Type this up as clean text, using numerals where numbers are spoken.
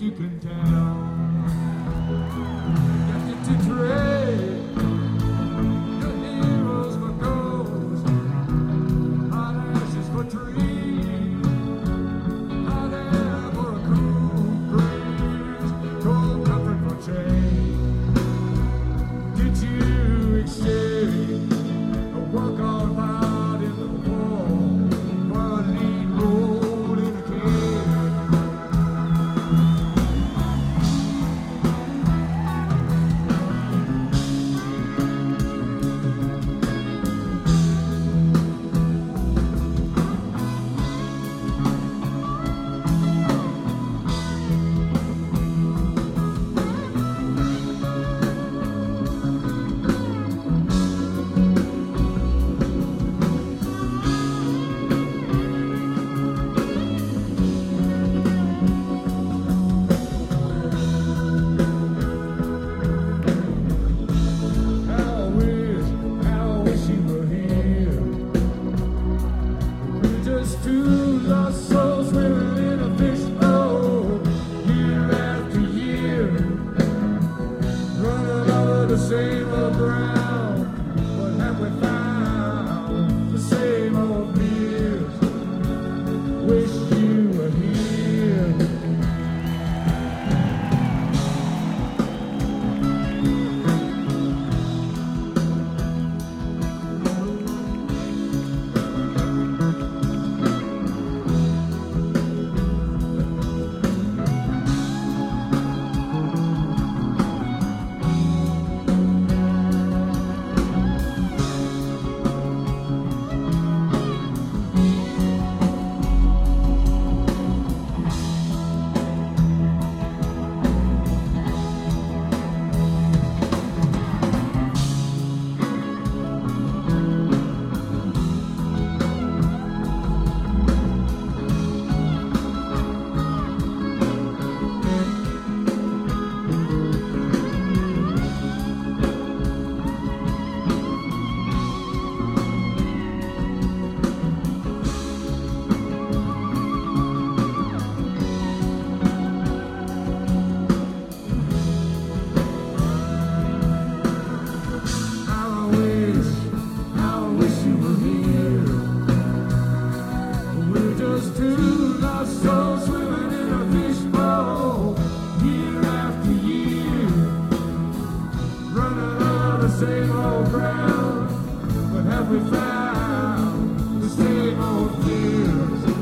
you can tell. Got to trade your heroes for ghosts, hot ashes for trees, hot air for a cool breeze, cold comfort for change. Did you exchange a walk-on out in the wall for a lead role in a game? Two lost souls swimming in a fishbowl, year after year, running over the same old ground. What have we found? The same old fears. Wish you were here. Two lost souls swimming in a fishbowl, year after year, running on the same old ground. But have we found the same old fears?